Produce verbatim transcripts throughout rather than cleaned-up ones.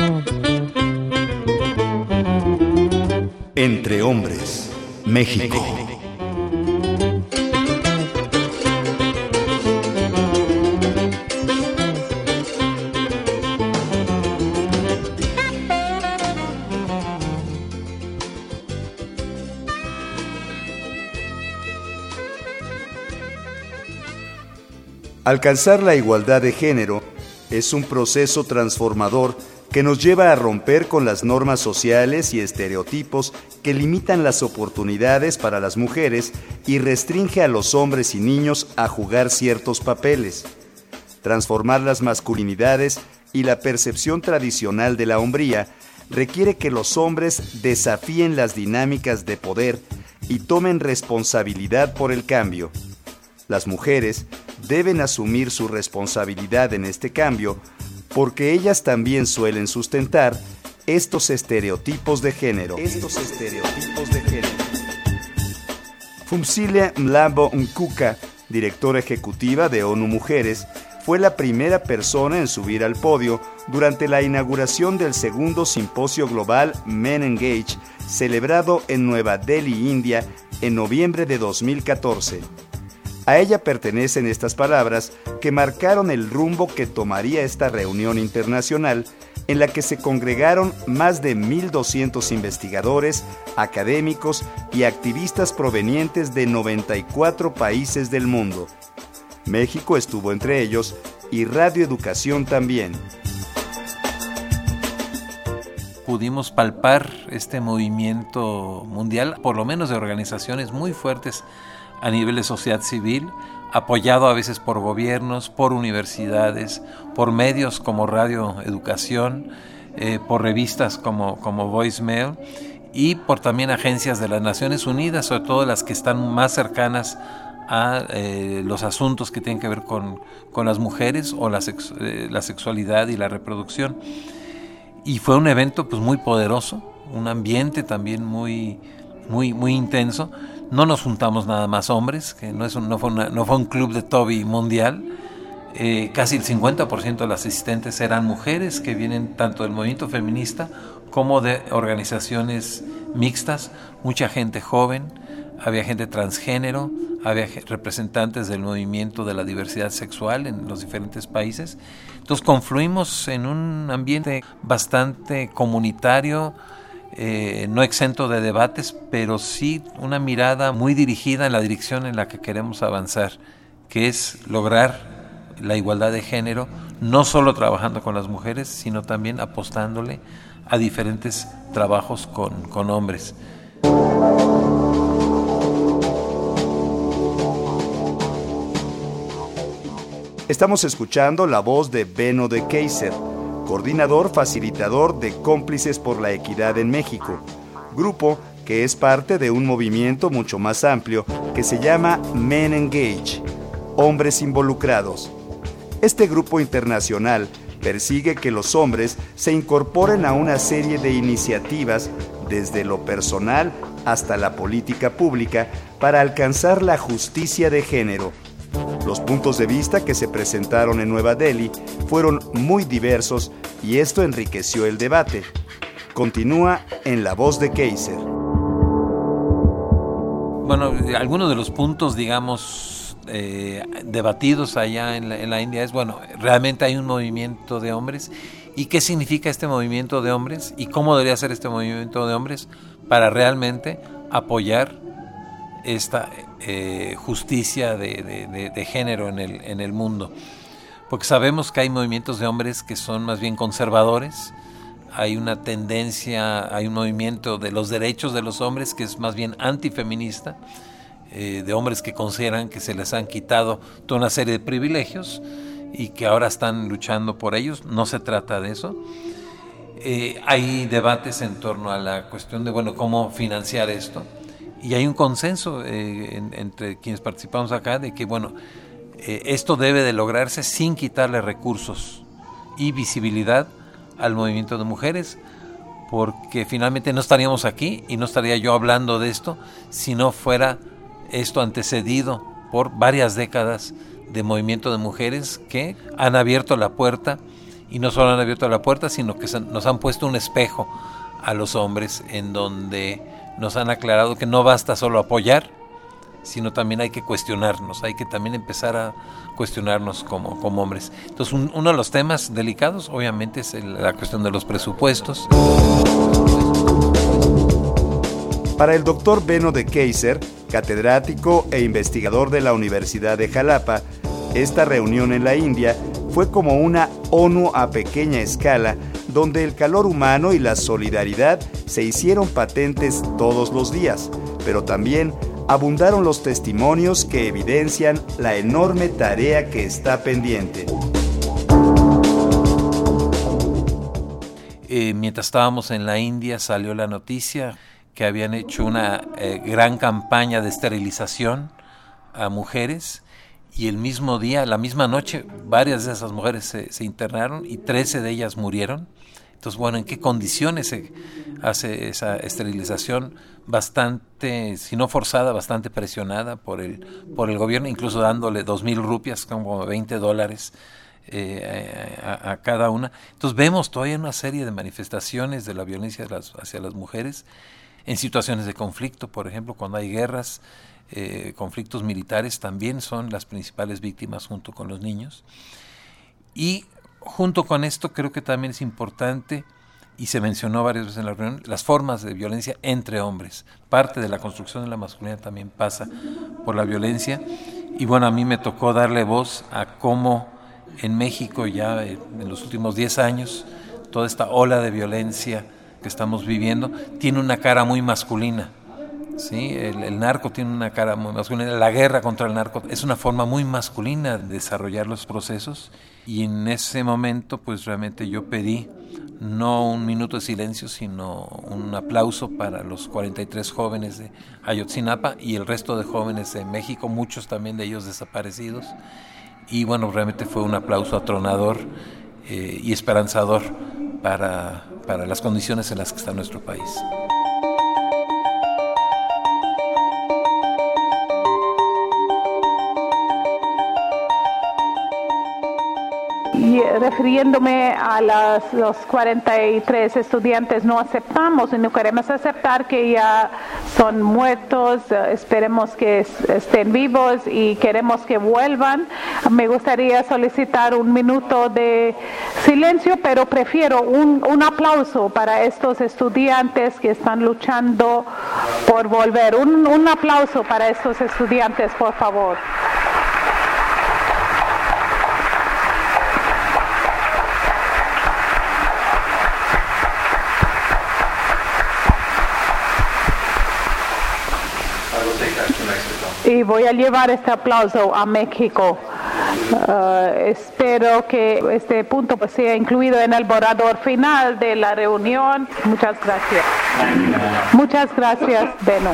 Entre Hombres, México. Alcanzar la igualdad de género es un proceso transformador que nos lleva a romper con las normas sociales y estereotipos que limitan las oportunidades para las mujeres y restringe a los hombres y niños a jugar ciertos papeles. Transformar las masculinidades y la percepción tradicional de la hombría requiere que los hombres desafíen las dinámicas de poder y tomen responsabilidad por el cambio. Las mujeres deben asumir su responsabilidad en este cambio porque ellas también suelen sustentar estos estereotipos de género. Estos estereotipos de género. Phumzile Mlambo Ngcuka, directora ejecutiva de ONU Mujeres, fue la primera persona en subir al podio durante la inauguración del segundo simposio global Men Engage, celebrado en Nueva Delhi, India, en noviembre de dos mil catorce. A ella pertenecen estas palabras que marcaron el rumbo que tomaría esta reunión internacional en la que se congregaron más de mil doscientos investigadores, académicos y activistas provenientes de noventa y cuatro países del mundo. México estuvo entre ellos y Radio Educación también. Pudimos palpar este movimiento mundial, por lo menos de organizaciones muy fuertes a nivel de sociedad civil, apoyado a veces por gobiernos, por universidades, por medios como Radio Educación, eh, por revistas como, como Voicemail y por también agencias de las Naciones Unidas, sobre todo las que están más cercanas a eh, los asuntos que tienen que ver con, con las mujeres o la, sex, eh, la sexualidad y la reproducción. Y fue un evento pues muy poderoso, un ambiente también muy, muy, muy intenso. No nos juntamos nada más hombres, que no, es un, no, fue, una, no fue un club de Toby mundial. Eh, casi el cincuenta por ciento de las asistentes eran mujeres que vienen tanto del movimiento feminista como de organizaciones mixtas, mucha gente joven, había gente transgénero, había representantes del movimiento de la diversidad sexual en los diferentes países. Entonces confluimos en un ambiente bastante comunitario, Eh, no exento de debates, pero sí una mirada muy dirigida en la dirección en la que queremos avanzar, que es lograr la igualdad de género, no solo trabajando con las mujeres, sino también apostándole a diferentes trabajos con, con hombres. Estamos escuchando la voz de Benno de Keyser, coordinador facilitador de Cómplices por la Equidad en México, grupo que es parte de un movimiento mucho más amplio que se llama Men Engage, Hombres Involucrados. Este grupo internacional persigue que los hombres se incorporen a una serie de iniciativas desde lo personal hasta la política pública para alcanzar la justicia de género. Los puntos de vista que se presentaron en Nueva Delhi fueron muy diversos y esto enriqueció el debate. Continúa en la voz de Keyser. Bueno, algunos de los puntos, digamos, eh, debatidos allá en la, en la India es, bueno, realmente hay un movimiento de hombres. ¿Y qué significa este movimiento de hombres? ¿Y cómo debería ser este movimiento de hombres para realmente apoyar esta eh, justicia de, de, de, de género en el, en el mundo? Porque sabemos que hay movimientos de hombres que son más bien conservadores, hay una tendencia, hay un movimiento de los derechos de los hombres que es más bien antifeminista, eh, de hombres que consideran que se les han quitado toda una serie de privilegios y que ahora están luchando por ellos. No se trata de eso. Eh, hay debates en torno a la cuestión de, bueno, cómo financiar esto. Y hay un consenso eh, en, entre quienes participamos acá de que, bueno, eh, esto debe de lograrse sin quitarle recursos y visibilidad al movimiento de mujeres, porque finalmente no estaríamos aquí y no estaría yo hablando de esto si no fuera esto antecedido por varias décadas de movimiento de mujeres que han abierto la puerta Y no solo han abierto la puerta, sino que nos han puesto un espejo a los hombres en donde nos han aclarado que no basta solo apoyar, sino también hay que cuestionarnos, hay que también empezar a cuestionarnos como, como hombres. Entonces un, uno de los temas delicados obviamente es el, la cuestión de los presupuestos. Para el doctor Beno de Keyser, catedrático e investigador de la Universidad de Jalapa, esta reunión en la India fue como una ONU a pequeña escala, donde el calor humano y la solidaridad se hicieron patentes todos los días, pero también abundaron los testimonios que evidencian la enorme tarea que está pendiente. Eh, mientras estábamos en la India salió la noticia que habían hecho una eh, gran campaña de esterilización a mujeres, y el mismo día, la misma noche, varias de esas mujeres se, se internaron y trece de ellas murieron. Entonces, bueno, ¿en qué condiciones se hace esa esterilización? Bastante, si no forzada, bastante presionada por el, por el gobierno, incluso dándole dos mil rupias, como veinte dólares eh, a, a cada una. Entonces vemos todavía una serie de manifestaciones de la violencia de las, hacia las mujeres en situaciones de conflicto, por ejemplo, cuando hay guerras, eh, conflictos militares, también son las principales víctimas junto con los niños. Y junto con esto creo que también es importante, y se mencionó varias veces en la reunión, las formas de violencia entre hombres. Parte de la construcción de la masculinidad también pasa por la violencia. Y bueno, a mí me tocó darle voz a cómo en México ya en los últimos diez años toda esta ola de violencia que estamos viviendo tiene una cara muy masculina. Sí, el, el narco tiene una cara muy masculina, la guerra contra el narco es una forma muy masculina de desarrollar los procesos, y en ese momento pues realmente yo pedí no un minuto de silencio, sino un aplauso para los cuarenta y tres jóvenes de Ayotzinapa y el resto de jóvenes de México, muchos también de ellos desaparecidos, y bueno, realmente fue un aplauso atronador eh, y esperanzador para, para las condiciones en las que está nuestro país. Y refiriéndome a las, los cuarenta y tres estudiantes, no aceptamos y no queremos aceptar que ya son muertos, esperemos que estén vivos y queremos que vuelvan. Me gustaría solicitar un minuto de silencio, pero prefiero un, un aplauso para estos estudiantes que están luchando por volver. Un, un aplauso para estos estudiantes, por favor. Y voy a llevar este aplauso a México. Uh, espero que este punto pues, sea incluido en el borrador final de la reunión. Muchas gracias. Muchas gracias, Beno.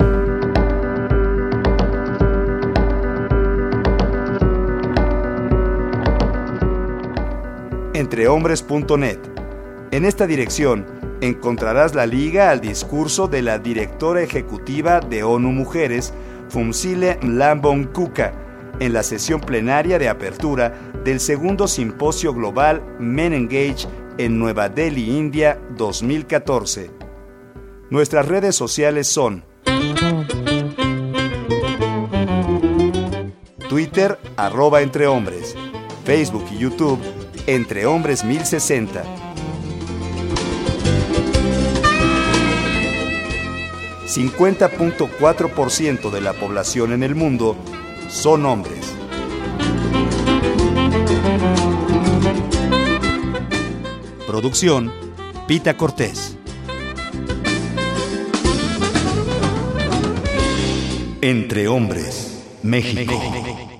entrehombres punto net. En esta dirección encontrarás la liga al discurso de la directora ejecutiva de ONU Mujeres, Phumzile Mlambo-Ngcuka, en la sesión plenaria de apertura del segundo simposio global Men Engage en Nueva Delhi, India, dos mil catorce. Nuestras redes sociales son Twitter, arroba entrehombres, Facebook y YouTube, Entrehombres mil sesenta. cincuenta punto cuatro por ciento de la población en el mundo son hombres. Producción, Pita Cortés. Entre Hombres, México.